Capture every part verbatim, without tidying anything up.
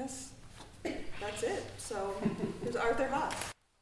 guess that's it. So here's Arthur Haas.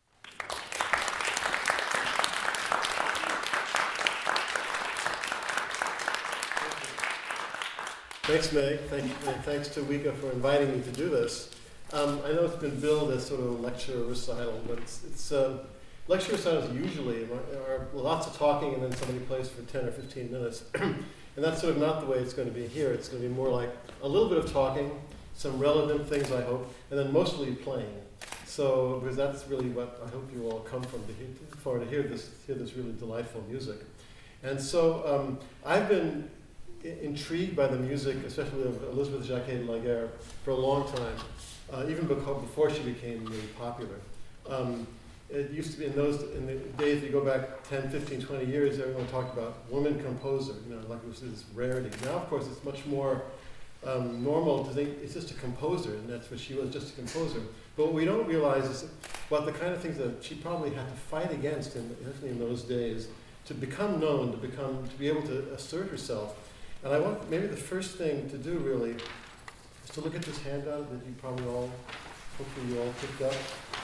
Thanks, Meg. Thank, and thanks to Wika for inviting me to do this. Um, I know it's been billed as sort of a lecture recital, but it's, it's uh, lecture recitals usually are lots of talking and then somebody plays for ten or fifteen minutes. And that's sort of not the way it's going to be here. It's going to be more like a little bit of talking, some relevant things, I hope, and then mostly playing. So, because that's really what I hope you all come from to hear, for to hear this, hear this really delightful music. And so um, I've been intrigued by the music, especially of Elizabeth Jacquet de Laguerre, for a long time, uh, even beco- before she became really popular. Um, it used to be in those in the days, you go back ten, fifteen, twenty years, everyone talked about woman composer, you know, like it was this rarity. Now, of course, it's much more um, normal to think it's just a composer, and that's what she was, just a composer. But what we don't realize is what the kind of things that she probably had to fight against, in, especially in those days, to become known, to become, to be able to assert herself. And I want, maybe the first thing to do really is to look at this handout that you probably all, hopefully you all picked up.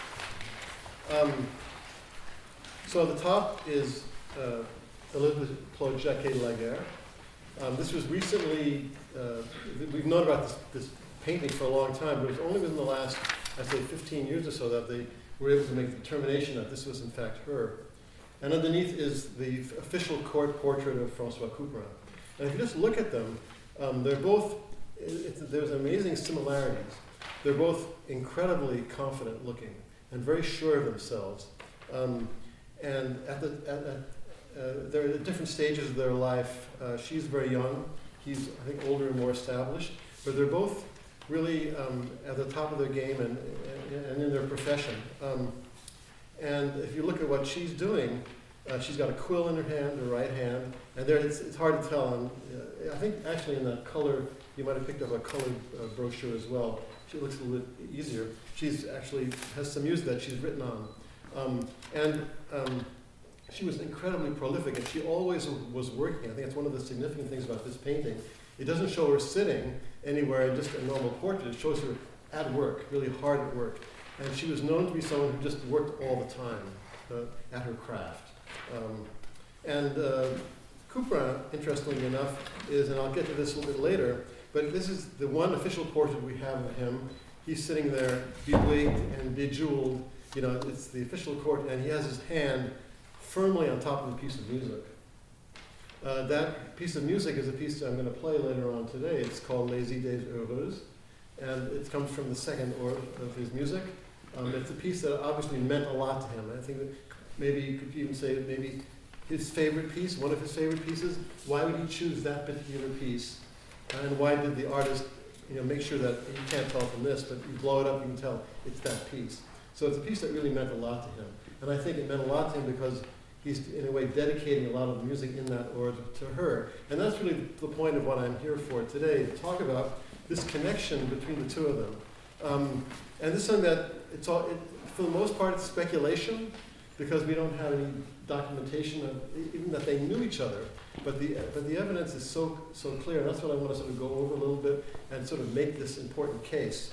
Um, so at the top is uh, Elizabeth Claude Jacquet de Laguerre. Um, this was recently, uh, we've known about this, this painting for a long time, but it was only within the last, I'd say fifteen years or so that they were able to make the determination that this was in fact her. And underneath is the official court portrait of François Couperin. And if you just look at them, um, they're both, it's, there's amazing similarities. They're both incredibly confident looking and very sure of themselves. Um, and at the, at, at, uh, they're at different stages of their life. Uh, she's very young. He's, I think, older and more established. But they're both really um, at the top of their game and, and, and in their profession. Um, and if you look at what she's doing, Uh, she's got a quill in her hand, her right hand, and there it's, it's hard to tell. And, uh, I think actually in that color, you might have picked up a colored uh, brochure as well. She looks a little bit easier. She's actually has some music that she's written on. Um, and um, she was incredibly prolific, and she always was working. I think that's one of the significant things about this painting. It doesn't show her sitting anywhere in just a normal portrait. It shows her at work, really hard at work. And she was known to be someone who just worked all the time uh, at her craft. Um, and uh, Couperin, interestingly enough, is, and I'll get to this a little bit later, but this is the one official portrait we have of him. He's sitting there, bewigged and bejeweled. You know, it's the official court, and he has his hand firmly on top of a piece of music. Uh, that piece of music is a piece that I'm going to play later on today. It's called Les Idées Heureuses, and it comes from the second order of his music. Um, it's a piece that obviously meant a lot to him. I think that maybe you could even say that maybe his favorite piece, one of his favorite pieces, why would he choose that particular piece? And why did the artist, you know, make sure that, you can't tell from this, but you blow it up, you can tell it's that piece. So it's a piece that really meant a lot to him. And I think it meant a lot to him because he's, in a way, dedicating a lot of the music in that order to her. And that's really the point of what I'm here for today, to talk about this connection between the two of them. Um, and this is something that, it's all, it, for the most part, it's speculation, because we don't have any documentation of even that they knew each other. But the but the evidence is so so clear, and that's what I want to sort of go over a little bit and sort of make this important case.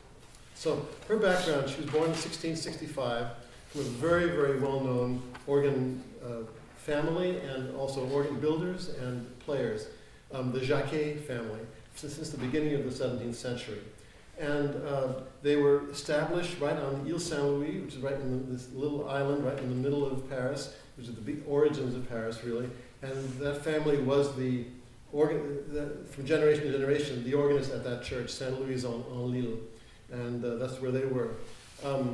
So her background, she was born in sixteen sixty-five from a very, very well-known organ uh, family, and also organ builders and players, um, the Jacquet family, since, since the beginning of the seventeenth century. And uh, they were established right on Ile Saint-Louis, which is right in the, this little island right in the middle of Paris, which is the big origins of Paris, really. And that family was the, organ, the from generation to generation, the organist at that church, Saint Louis-en-l'Île. And uh, that's where they were. Um,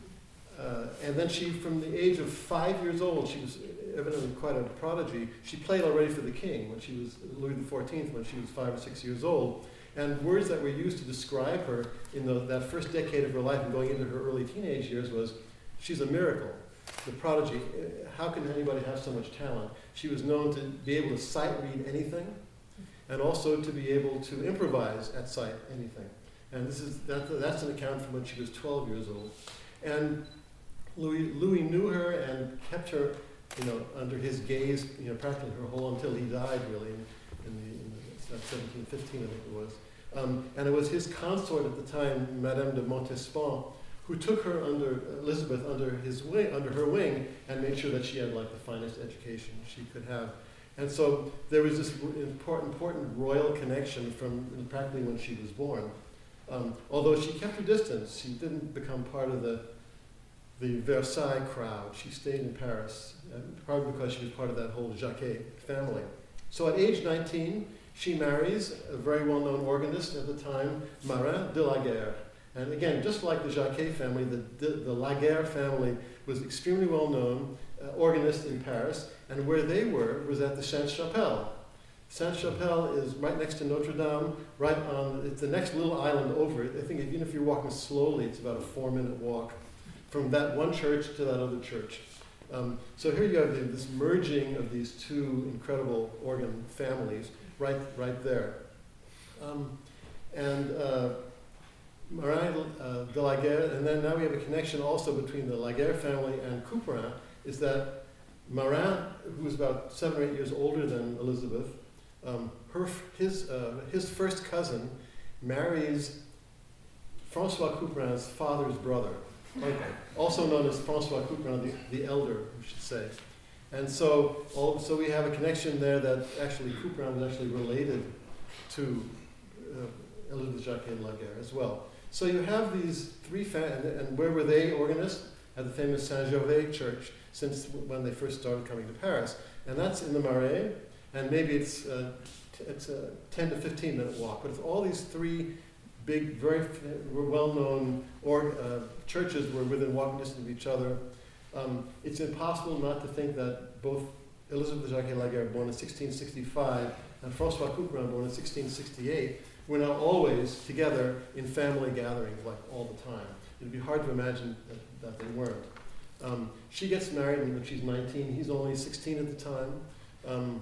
uh, and then she, from the age of five years old, she was evidently quite a prodigy. She played already for the king when she was Louis the fourteenth, when she was five or six years old. And words that were used to describe her in the, that first decade of her life and going into her early teenage years was, she's a miracle, the prodigy. How can anybody have so much talent? She was known to be able to sight read anything, and also to be able to improvise at sight anything. And this is that, that's an account from when she was twelve years old. And Louis, Louis knew her and kept her, you know, under his gaze, you know, practically her whole until he died, really, in, in the, in the seventeen fifteen, I think it was. Um, and it was his consort at the time, Madame de Montespan, who took her under, Elizabeth under his wing, under her wing, and made sure that she had like the finest education she could have. And so there was this important, important royal connection from practically when she was born. Um, although she kept her distance, she didn't become part of the the Versailles crowd. She stayed in Paris, uh, probably because she was part of that whole Jacquet family. So at age nineteen, she marries a very well-known organist at the time, Marin de Laguerre. And again, just like the Jacquet family, the, the, the Laguerre family was extremely well-known uh, organist in Paris, and where they were was at the Sainte-Chapelle. Sainte-Chapelle is right next to Notre Dame, right on, it's the next little island over it. I think even if you're walking slowly, it's about a four-minute walk from that one church to that other church. Um, so here you have the, this merging of these two incredible organ families right, right there. Um, and uh, Marin uh, de Laguerre, and then now we have a connection also between the Laguerre family and Couperin, is that Marin, who was about seven or eight years older than Elizabeth, um, her, his, uh, his first cousin marries Francois Couperin's father's brother, okay, also known as Francois Couperin, the, the elder, we should say. And so, all, so we have a connection there that actually Couperin was actually related to uh, Elizabeth Jacquet Laguerre as well. So you have these three, fa- and, and where were they organists? At the famous Saint-Gervais church, since when they first started coming to Paris. And that's in the Marais, and maybe it's, uh, t- it's a ten to fifteen minute walk, but it's all these three big, very f- well-known or, uh, churches were within walking distance of each other. Um, it's impossible not to think that both Elizabeth Jacquet Laguerre, born in sixteen sixty-five, and Francois Couperin, born in sixteen sixty-eight, were now always together in family gatherings, like all the time. It'd be hard to imagine that, that they weren't. Um, she gets married when she's nineteen. He's only sixteen at the time. Um,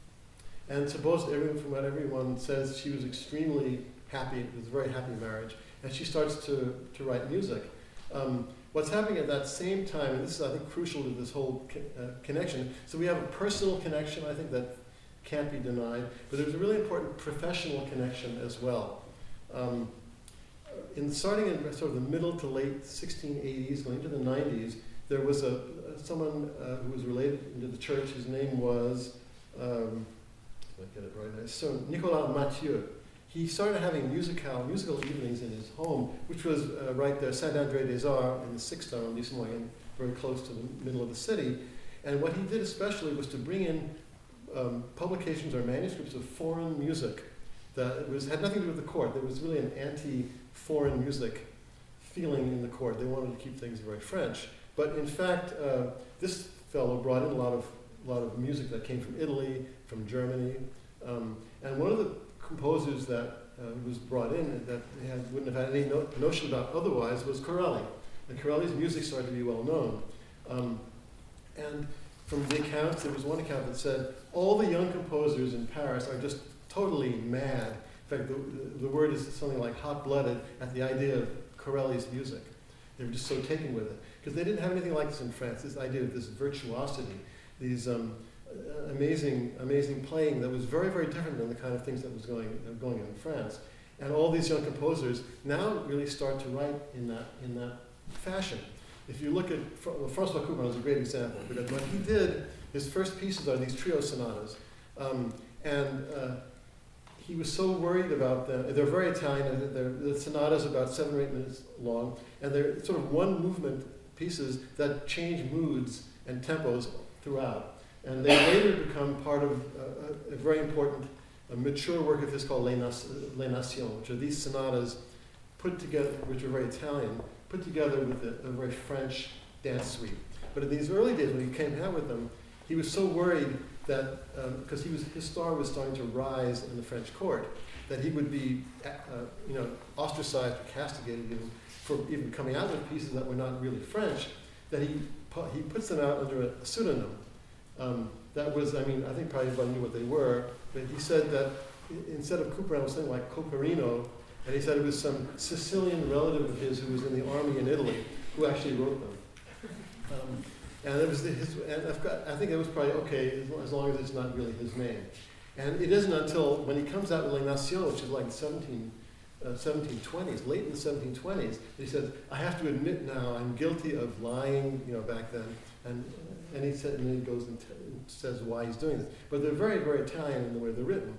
and supposed everyone, from what everyone says, she was extremely happy. It was a very happy marriage. And she starts to, to write music. Um, what's happening at that same time, and this is, I think, crucial to this whole co- uh, connection. So we have a personal connection, I think, that can't be denied. But there's a really important professional connection as well. Um, in starting in sort of the middle to late sixteen eighties, going into the nineties, there was a someone uh, who was related into the church. His name was, um, I get it right now, so Nicolas Mathieu. He started having musical musical evenings in his home, which was uh, right there, Saint-André-des-Arts, in the sixth arrondissement, again, very close to the middle of the city. And what he did especially was to bring in um, publications or manuscripts of foreign music that was had nothing to do with the court. There was really an anti-foreign music feeling in the court. They wanted to keep things very French. But in fact, uh, this fellow brought in a lot of a lot of music that came from Italy, from Germany, um, and one of the composers that uh, was brought in that they had, wouldn't have had any no- notion about otherwise was Corelli. And Corelli's music started to be well known. Um, and from the accounts, there was one account that said all the young composers in Paris are just totally mad. In fact, the, the word is something like hot-blooded at the idea of Corelli's music. They were just so taken with it. Because they didn't have anything like this in France, this idea of this virtuosity, these um, uh, amazing, amazing playing that was very, very different than the kind of things that was going, uh, going on in France. And all these young composers now really start to write in that, in that fashion. If you look at, well, Francois Couperin is a great example, because what he did, his first pieces are these trio sonatas. Um, and uh, he was so worried about them. They're very Italian. They're, the sonatas about seven or eight minutes long, and they're sort of one movement pieces that change moods and tempos throughout. And they later become part of uh, a, a very important, a mature work of his called Les, Nas- Les Nations, which are these sonatas put together, which are very Italian, put together with a, a very French dance suite. But in these early days, when he came out with them, he was so worried that, because um, he was, his star was starting to rise in the French court, that he would be, uh, you know, ostracized or castigated even for even coming out with pieces that were not really French, that he pu- he puts them out under a pseudonym. Um, that was, I mean, I think probably everybody knew what they were, but he said that I- instead of Couperin, it was something like Coperino, and he said it was some Sicilian relative of his who was in the army in Italy who actually wrote them. Um, and it was the, his, and I've got, I think it was probably okay as long, as long as it's not really his name. And it isn't until when he comes out with Les Nations, which is like seventeen uh, seventeen twenties, late in the seventeen twenties. He said, I have to admit now I'm guilty of lying, you know, back then. And, and, he said, and then he goes and, t- and says why he's doing this. But they're very, very Italian in the way they're written.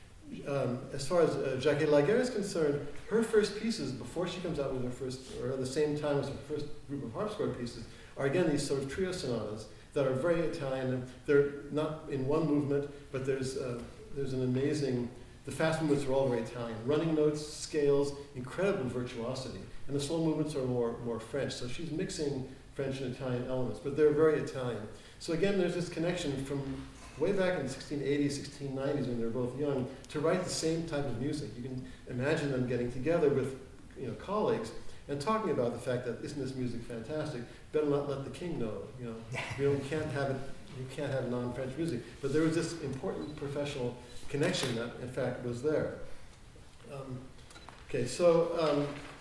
Um, as far as uh, Jacquette Laguerre is concerned, her first pieces, before she comes out with her first, or at the same time as her first group of harpsichord pieces, are again these sort of trio sonatas that are very Italian. They're not in one movement, but there's uh, there's an amazing, the fast movements are all very Italian. Running notes, scales, incredible virtuosity. And the slow movements are more, more French. So she's mixing French and Italian elements, but they're very Italian. So again, there's this connection from way back in the sixteen eighties, sixteen nineties, when they're both young, to write the same type of music. You can imagine them getting together with, you know, colleagues and talking about the fact that isn't this music fantastic? Better not let the king know. You know, you know, you can't have it. You can't have non-French music. But there was this important professional connection that, in fact, was there. Um, okay, so um,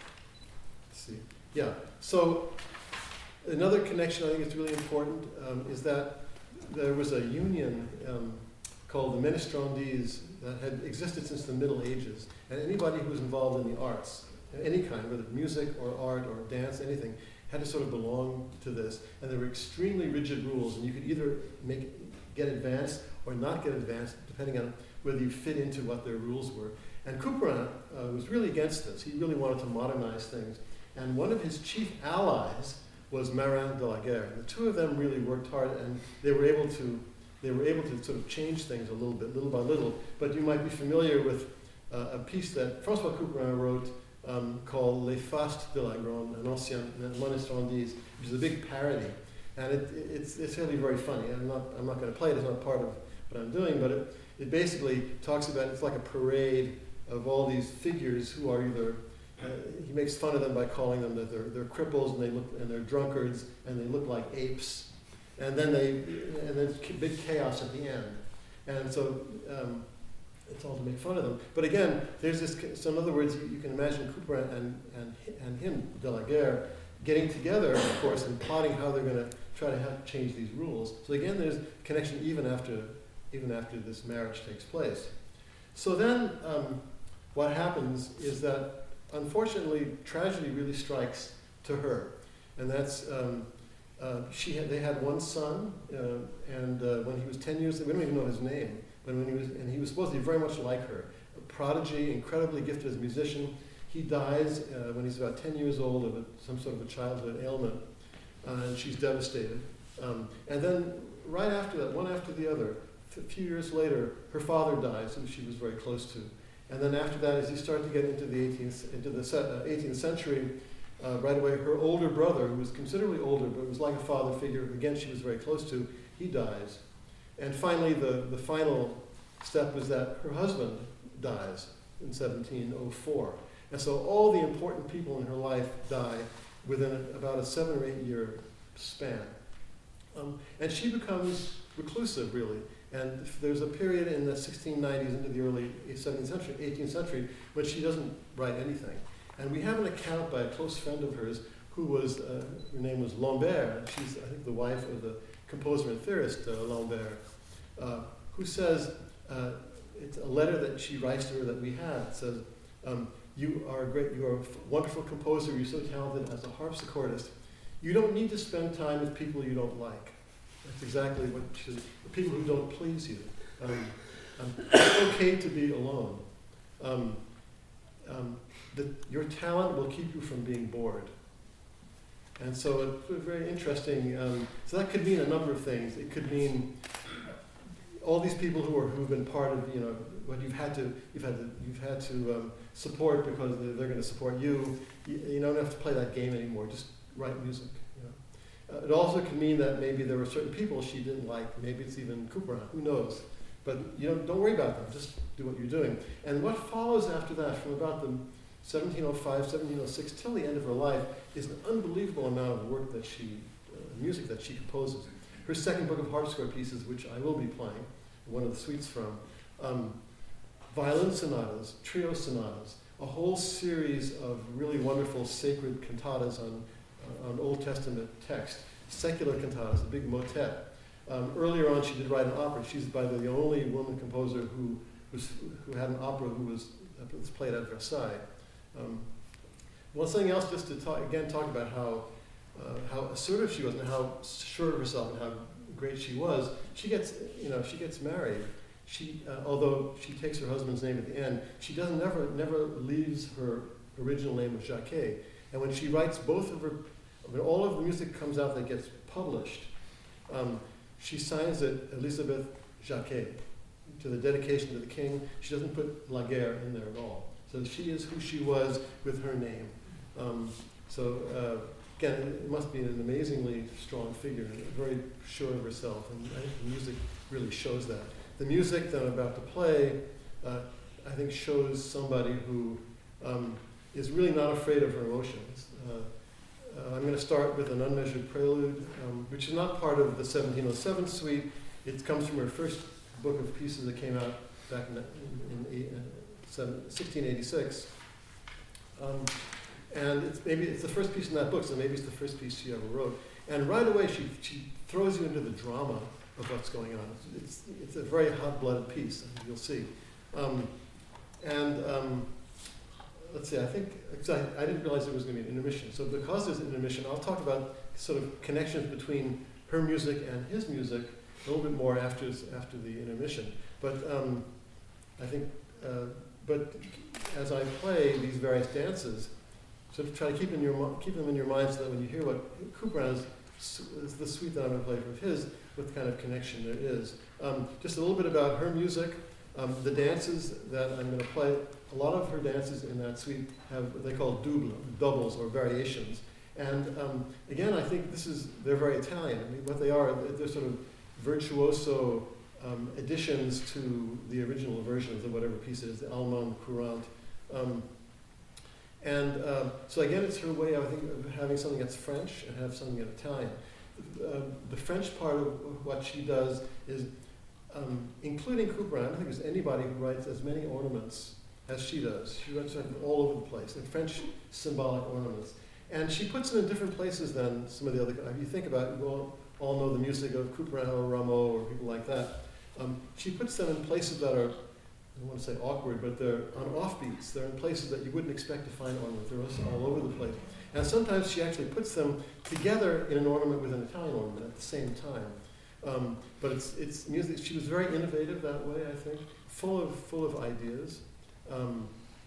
let's see. Yeah. So another connection I think is really important um, is that there was a union um, called the Menestrandes that had existed since the Middle Ages, and anybody who was involved in the arts, any kind, whether music or art or dance, anything, had to sort of belong to this. And there were extremely rigid rules, and you could either make get advanced or not get advanced, depending on whether you fit into what their rules were. And Couperin uh, was really against this. He really wanted to modernize things. And one of his chief allies was Marin de Laguerre. The two of them really worked hard, and they were able to they were able to sort of change things a little bit, little by little. But you might be familiar with uh, a piece that François Couperin wrote um, called Les Fastes de la Grande, an ancien Menestrandes, which is a big parody, and it, it's it's really very funny. I'm not I'm not going to play it; it's not part of what I'm doing, but it it basically talks about it's like a parade of all these figures who are either Uh, he makes fun of them by calling them that they're, they're cripples and they look and they're drunkards and they look like apes, and then they and then big chaos at the end, and so um, it's all to make fun of them. But again, there's this. So in other words, you, you can imagine Couperin and and and him, de Laguerre, getting together, of course, and plotting how they're going to try to have change these rules. So again, there's connection even after even after this marriage takes place. So then, um, what happens is that, unfortunately, tragedy really strikes to her, and that's um, uh, she had. They had one son, uh, and uh, when he was ten years, we don't even know his name, but when he was, and he was supposed to be very much like her, a prodigy, incredibly gifted as a musician. He dies uh, when he's about ten years old of a, some sort of a childhood ailment, uh, and she's devastated. Um, and then right after that, one after the other, a few years later, her father dies, who she was very close to. And then after that, as you start to get into the eighteenth, into the eighteenth century, uh, right away, her older brother, who was considerably older, but was like a father figure, again, she was very close to, he dies. And finally, the, the final step was that her husband dies in seventeen oh four. And so all the important people in her life die within a, about a seven or eight year span. Um, and she becomes reclusive, really. And there's a period in the sixteen nineties into the early seventeenth century, eighteenth century, when she doesn't write anything. And we have an account by a close friend of hers who was, uh, her name was Lambert. She's, I think, the wife of the composer and theorist uh, Lambert, uh, who says, uh, it's a letter that she writes to her that we have. It says, um, you are a great, you are a wonderful composer, you're so talented as a harpsichordist. You don't need to spend time with people you don't like. That's exactly what she says. People who don't please you. Um, um, it's okay to be alone. Um, um, the, your talent will keep you from being bored. And so it's very interesting. Um, so that could mean a number of things. It could mean all these people who are who've been part of, you know, what you've had to you've had to you've had to um, support because they're, they're going to support you. you. You don't have to play that game anymore. Just write music. Uh, it also can mean that maybe there were certain people she didn't like. Maybe it's even Couperin, who knows? But you know, don't worry about them. Just do what you're doing. And what follows after that, from about the seventeen oh five, seventeen oh six till the end of her life, is an unbelievable amount of work that she, uh, music that she composes. Her second book of harpsichord pieces, which I will be playing, one of the suites from, um, violin sonatas, trio sonatas, a whole series of really wonderful sacred cantatas on on Old Testament text, secular cantatas, a big motet. Um, earlier on, she did write an opera. She's by the only woman composer who was who had an opera who was, uh, was played at Versailles. Um, well, something else just to talk, again, talk about how, uh, how assertive she was and how sure of herself and how great she was. She gets, you know, she gets married. She, uh, although she takes her husband's name at the end, she doesn't never, never leaves her original name of Jacquet. And when she writes both of her, when all of the music comes out that gets published, um, she signs it Elizabeth Jacquet to the dedication to the king. She doesn't put Laguerre in there at all. So she is who she was with her name. Um, so uh, again, it must be an amazingly strong figure and very sure of herself. And I think the music really shows that. The music that I'm about to play, uh, I think, shows somebody who um, is really not afraid of her emotions. Uh, uh, I'm going to start with an unmeasured prelude, um, which is not part of the seventeen oh seven suite. It comes from her first book of pieces that came out back in, in, in uh, sixteen eighty-six. Um, and it's maybe it's the first piece in that book, so maybe it's the first piece she ever wrote. And right away, she, she throws you into the drama of what's going on. It's, it's, it's a very hot-blooded piece, you'll see. Um, and um, let's see, I think, I, I didn't realize there was going to be an intermission. So because there's an intermission, I'll talk about sort of connections between her music and his music a little bit more after, after the intermission. But um, I think, uh, but as I play these various dances, sort of try to keep, in your, keep them in your mind so that when you hear what Couperin is, is the suite that I'm going to play from his, what kind of connection there is. Um, just a little bit about her music. Um, the dances that I'm going to play, a lot of her dances in that suite have what they call double, doubles or variations. And um, again, I think this is, they're very Italian. I mean, what they are, they're sort of virtuoso um, additions to the original versions of whatever piece it is, the Allemande Courante. Um, and uh, so again, it's her way, I think, of having something that's French and have something that's Italian. Uh, the French part of what she does is, um, including Couperin, I don't think there's anybody who writes as many ornaments as she does. She writes them all over the place, in French symbolic ornaments. And she puts them in different places than some of the other, if you think about it, you all, all know the music of Couperin or Rameau or people like that. Um, she puts them in places that are, I don't want to say awkward, but they're on offbeats. They're in places that you wouldn't expect to find ornaments. They're also all over the place. And sometimes she actually puts them together in an ornament with an Italian ornament at the same time. Um, but it's, it's music. She was very innovative that way, I think, full of, full of ideas, um,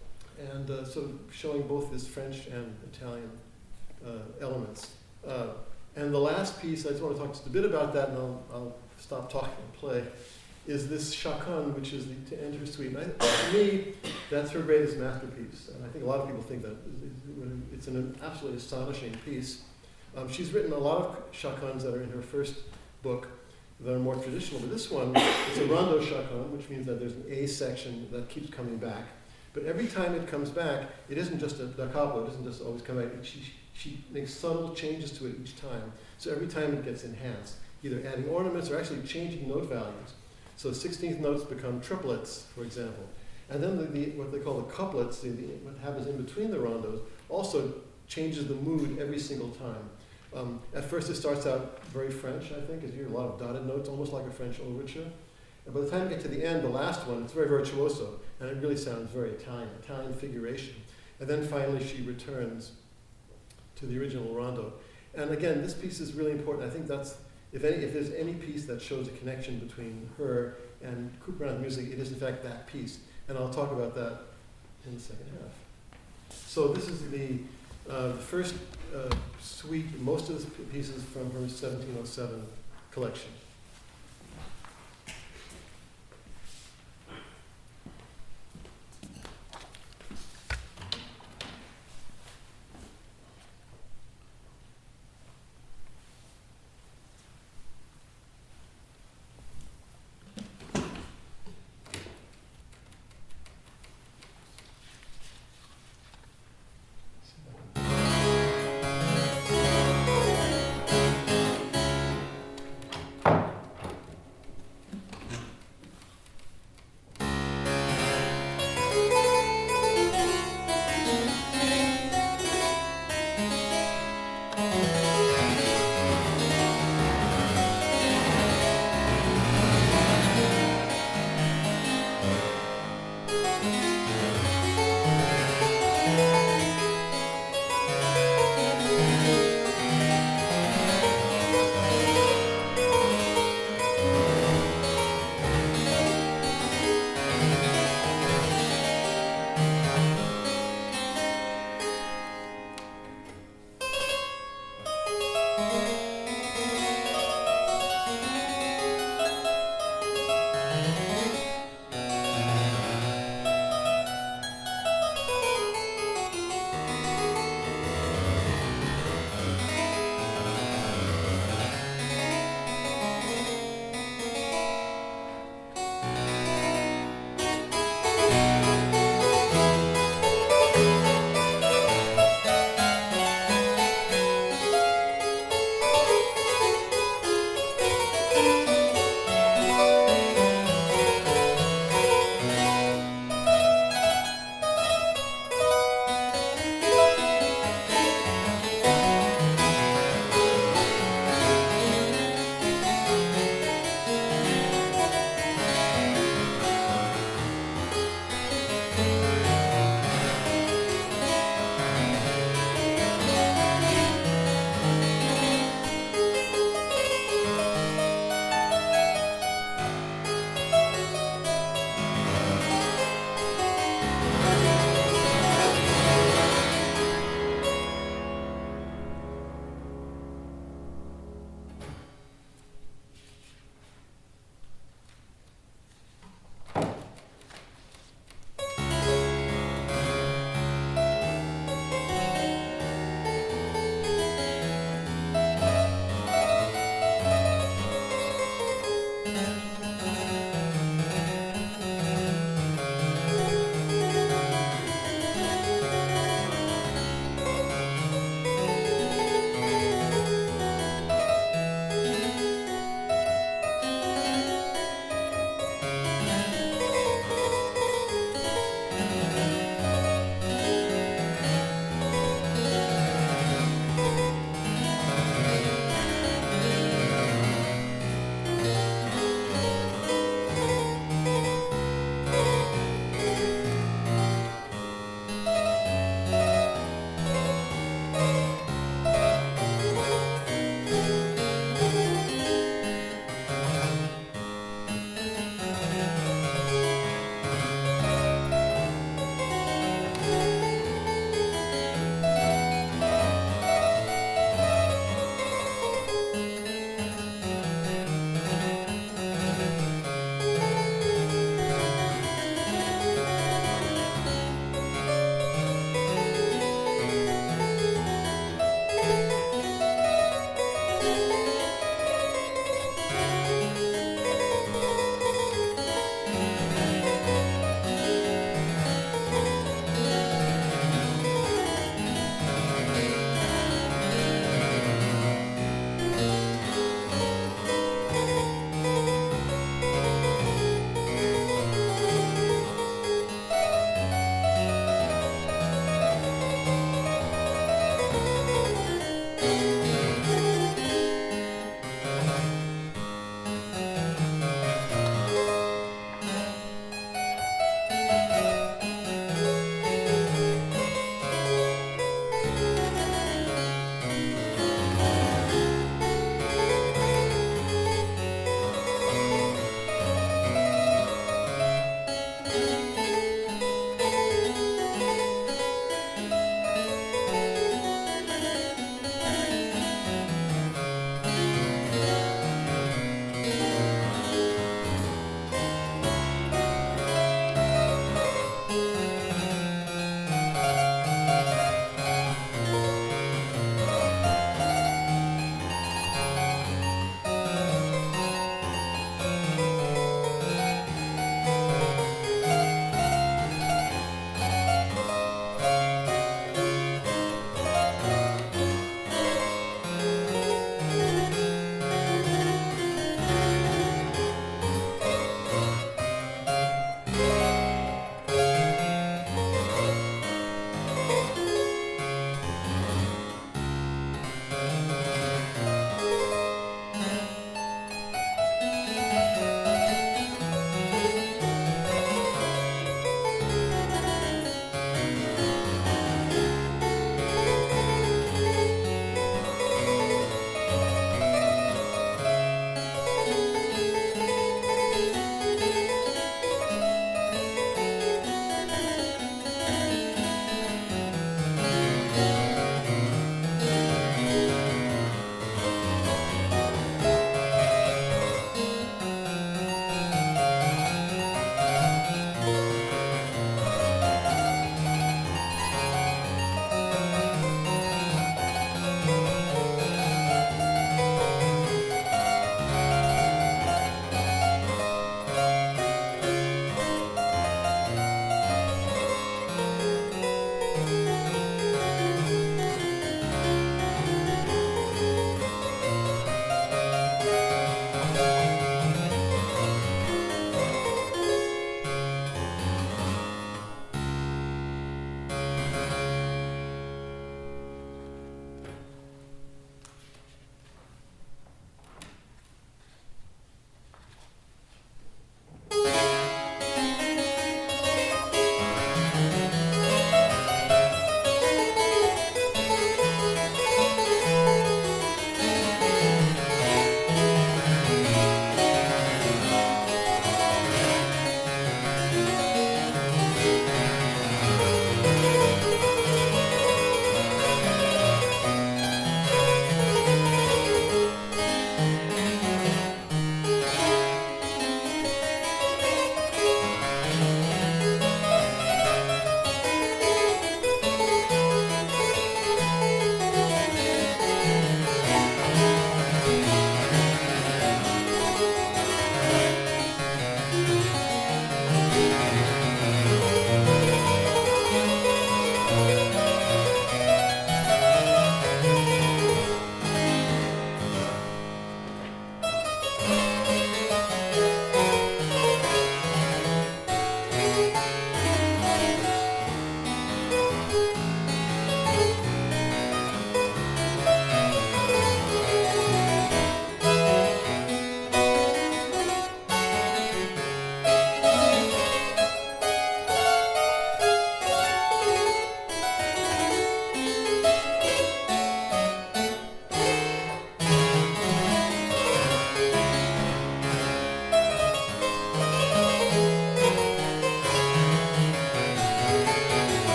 and uh, sort of showing both this French and Italian uh, elements. Uh, and the last piece, I just want to talk just a bit about that, and I'll, I'll stop talking and play, is this Chaconne, which is the to end her suite. And I, to me, that's her greatest masterpiece. And I think a lot of people think that it's an absolutely astonishing piece. Um, she's written a lot of chaconnes that are in her first book that are more traditional, but this one is a rondo chaconne, which means that there's an A section that keeps coming back. But every time it comes back, it isn't just a da capo, it doesn't just always come back. She, she makes subtle changes to it each time. So every time it gets enhanced, either adding ornaments or actually changing note values. So sixteenth notes become triplets, for example. And then the, the, what they call the couplets, the, the, what happens in between the rondos, also changes the mood every single time. Um, at first it starts out very French, I think, as you hear a lot of dotted notes, almost like a French overture. And by the time you get to the end, the last one, it's very virtuoso, and it really sounds very Italian, Italian figuration. And then finally she returns to the original rondo. And again, this piece is really important. I think that's, if, any, if there's any piece that shows a connection between her and Couperin's music, it is in fact that piece. And I'll talk about that in the second half. So this is the, uh, the first uh, suite, most of the pieces from her seventeen oh seven collection.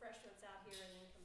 refreshments out here and then come